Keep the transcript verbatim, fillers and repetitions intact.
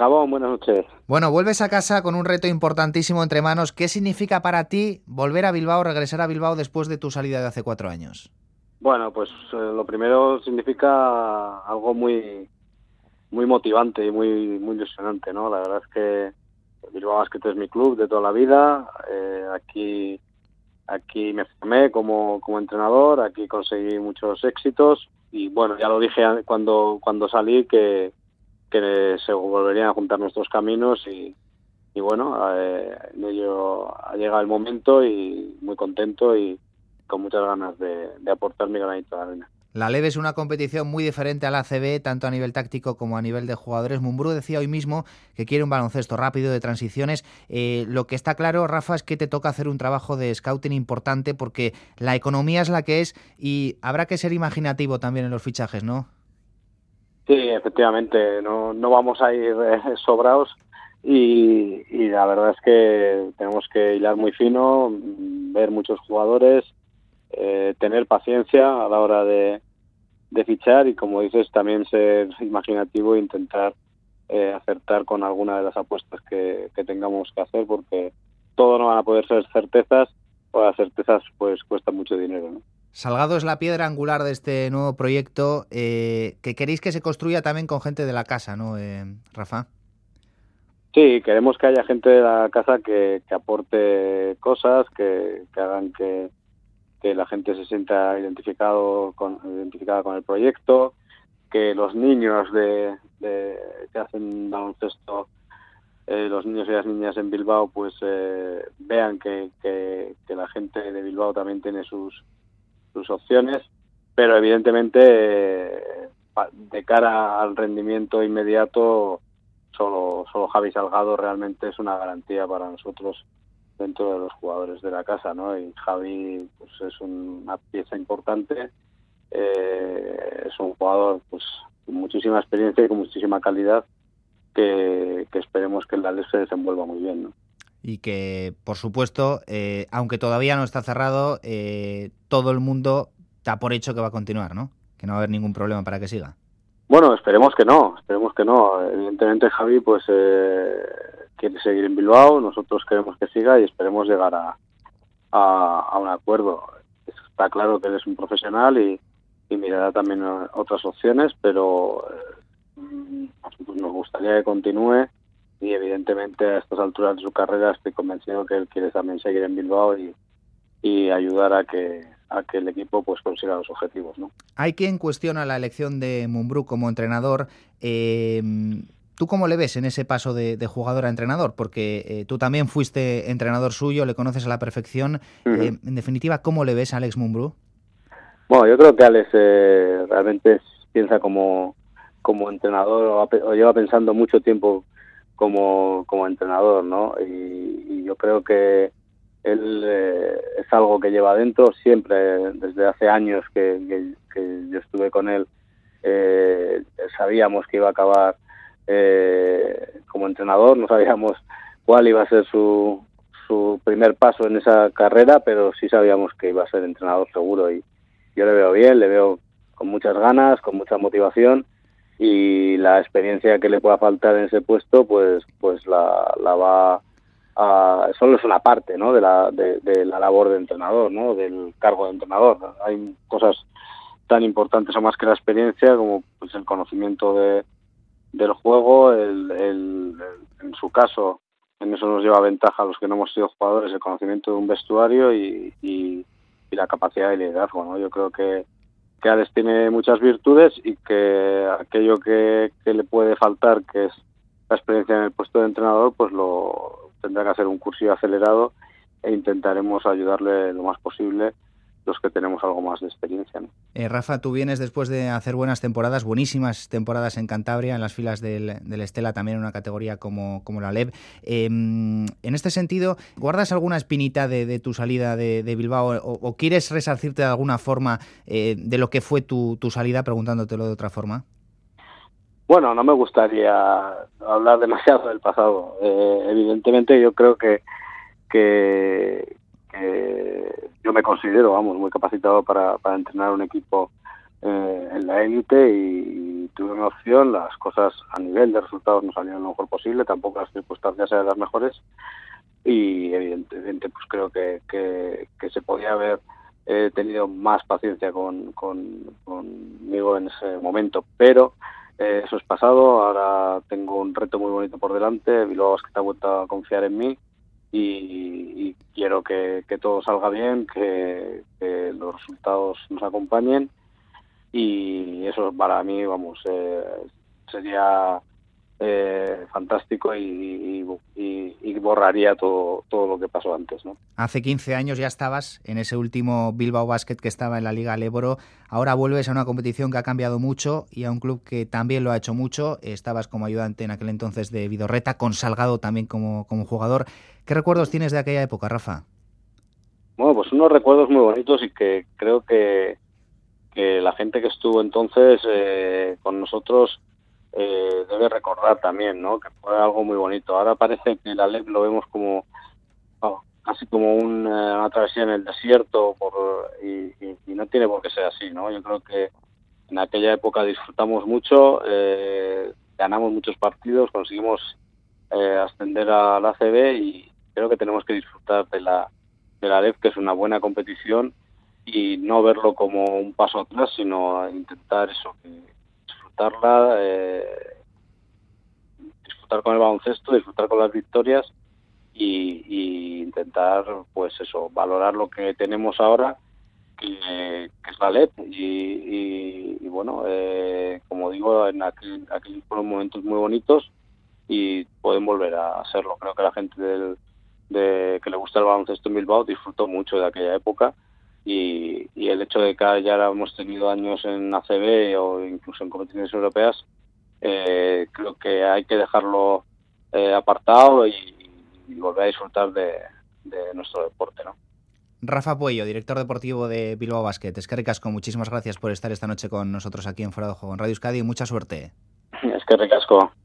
Gabón, buenas noches. Bueno, vuelves a casa con un reto importantísimo entre manos. ¿Qué significa para ti volver a Bilbao, regresar a Bilbao después de tu salida de hace cuatro años? Bueno, pues eh, lo primero significa algo muy muy motivante y muy muy ilusionante, ¿no? La verdad es que Bilbao Basket es mi club de toda la vida. Eh, aquí aquí me formé como como entrenador, aquí conseguí muchos éxitos y bueno, ya lo dije cuando cuando salí que que se volverían a juntar nuestros caminos y y bueno, eh, en ello ha llegado el momento y muy contento y con muchas ganas de, de aportar mi granito de arena. La L E V es una competición muy diferente a la A C B, tanto a nivel táctico como a nivel de jugadores. Mumbrú decía hoy mismo que quiere un baloncesto rápido, de transiciones. Eh, lo que está claro, Rafa, es que te toca hacer un trabajo de scouting importante porque la economía es la que es y habrá que ser imaginativo también en los fichajes, ¿no? Sí, efectivamente, no, no vamos a ir eh, sobrados y, y la verdad es que tenemos que hilar muy fino, ver muchos jugadores, eh, tener paciencia a la hora de, de fichar y, como dices, también ser imaginativo e intentar eh, acertar con alguna de las apuestas que, que tengamos que hacer, porque todo no van a poder ser certezas, o las certezas pues cuestan mucho dinero, ¿no? Salgado es la piedra angular de este nuevo proyecto eh, que queréis que se construya también con gente de la casa, ¿no, eh, Rafa? Sí, queremos que haya gente de la casa que, que aporte cosas, que, que hagan que, que la gente se sienta identificado con, identificada con el proyecto, que los niños de, de que hacen baloncesto, eh, los niños y las niñas en Bilbao, pues eh, vean que, que, que la gente de Bilbao también tiene sus, sus opciones, pero evidentemente eh, de cara al rendimiento inmediato, solo, solo Javi Salgado realmente es una garantía para nosotros dentro de los jugadores de la casa, ¿no? Y Javi pues es una pieza importante, eh, es un jugador pues con muchísima experiencia y con muchísima calidad que, que esperemos que el Athletic se desenvuelva muy bien, ¿no? Y que, por supuesto, eh, aunque todavía no está cerrado, eh, todo el mundo da por hecho que va a continuar, ¿no? Que no va a haber ningún problema para que siga. Bueno, esperemos que no, esperemos que no. Evidentemente Javi pues eh, quiere seguir en Bilbao, nosotros queremos que siga y esperemos llegar a, a, a un acuerdo. Está claro que él es un profesional y, y mirará también otras opciones, pero eh, nosotros nos gustaría que continúe y evidentemente a estas alturas de su carrera estoy convencido que él quiere también seguir en Bilbao y, y ayudar a que a que el equipo pues consiga los objetivos, ¿no? Hay quien cuestiona la elección de Mumbrú como entrenador. Eh, ¿Tú cómo le ves en ese paso de, de jugador a entrenador? Porque eh, tú también fuiste entrenador suyo, le conoces a la perfección. Uh-huh. Eh, en definitiva, ¿cómo le ves a Alex Mumbrú? Bueno, yo creo que Alex eh, realmente piensa como, como entrenador o, o lleva pensando mucho tiempo como, como entrenador, ¿no? Y, y yo creo que él eh, es algo que lleva adentro siempre, desde hace años que, que, que yo estuve con él, eh, sabíamos que iba a acabar eh, como entrenador, no sabíamos cuál iba a ser su, su primer paso en esa carrera, pero sí sabíamos que iba a ser entrenador seguro y yo le veo bien, le veo con muchas ganas, con mucha motivación y la experiencia que le pueda faltar en ese puesto pues pues la, la va a, solo es una parte, ¿no? de la de, de la labor de entrenador, ¿no? Del cargo de entrenador. Hay cosas tan importantes o más que la experiencia como pues el conocimiento de del juego, el, el, el, en su caso en eso nos lleva ventaja a los que no hemos sido jugadores, el conocimiento de un vestuario y, y, y la capacidad de liderazgo, ¿no? Yo creo que que Alex tiene muchas virtudes y que aquello que, que le puede faltar, que es la experiencia en el puesto de entrenador, pues lo tendrá que hacer un cursillo acelerado e intentaremos ayudarle lo más posible los que tenemos algo más de experiencia, ¿no? Eh, Rafa, tú vienes después de hacer buenas temporadas, buenísimas temporadas en Cantabria, en las filas del, del Estela, también en una categoría como, como la L E V. Eh, en este sentido, ¿guardas alguna espinita de, de tu salida de, de Bilbao o, o quieres resarcirte de alguna forma eh, de lo que fue tu, tu salida, preguntándotelo de otra forma? Bueno, no me gustaría hablar demasiado del pasado. Eh, evidentemente yo creo que, que, que yo me considero, vamos, muy capacitado para, para entrenar un equipo eh, en la élite y, y tuve una opción. Las cosas a nivel de resultados no salieron lo mejor posible, tampoco las circunstancias eran las mejores y evidentemente pues creo que, que, que se podía haber eh, tenido más paciencia con, con, conmigo en ese momento, pero eh, eso es pasado. Ahora tengo un reto muy bonito por delante. Bilbao Basket ha vuelto a confiar en mí y, y quiero que, que todo salga bien, que, que los resultados nos acompañen y eso para mí, vamos, eh, sería eh, fantástico y, y, y borraría todo, todo lo que pasó antes, ¿no? Hace quince años ya estabas en ese último Bilbao Basket que estaba en la Liga Leboro. Ahora vuelves a una competición que ha cambiado mucho y a un club que también lo ha hecho mucho. Estabas como ayudante en aquel entonces de Vidorreta, con Salgado también como, como jugador. ¿Qué recuerdos tienes de aquella época, Rafa? Bueno, pues unos recuerdos muy bonitos y que creo que, que la gente que estuvo entonces eh, con nosotros eh, debe recordar también, ¿no? Que fue algo muy bonito. Ahora parece que la L E P lo vemos como oh, casi como un, eh, una travesía en el desierto por, y, y, y no tiene por qué ser así, ¿no? Yo creo que en aquella época disfrutamos mucho, eh, ganamos muchos partidos, conseguimos eh, ascender a la A C B y creo que tenemos que disfrutar de la de la L E P, que es una buena competición, y no verlo como un paso atrás, sino intentar eso, que disfrutarla, eh, disfrutar con el baloncesto, disfrutar con las victorias y, y intentar, pues eso, valorar lo que tenemos ahora, que, que es la L E P. Y, y, y bueno, eh, como digo, en aquel, aquellos fueron momentos muy bonitos y pueden volver a hacerlo. Creo que la gente del, de que le gusta el baloncesto en Bilbao disfrutó mucho de aquella época y, y el hecho de que ya hemos tenido años en A C B o incluso en competiciones europeas, eh, creo que hay que dejarlo eh, apartado y, y volver a disfrutar de, de nuestro deporte, ¿no? Rafa Puello, director deportivo de Bilbao Basket. Eskerrik asko, muchísimas gracias por estar esta noche con nosotros aquí en Fuera de Juego en Radio Euskadi y mucha suerte. Eskerrik asko.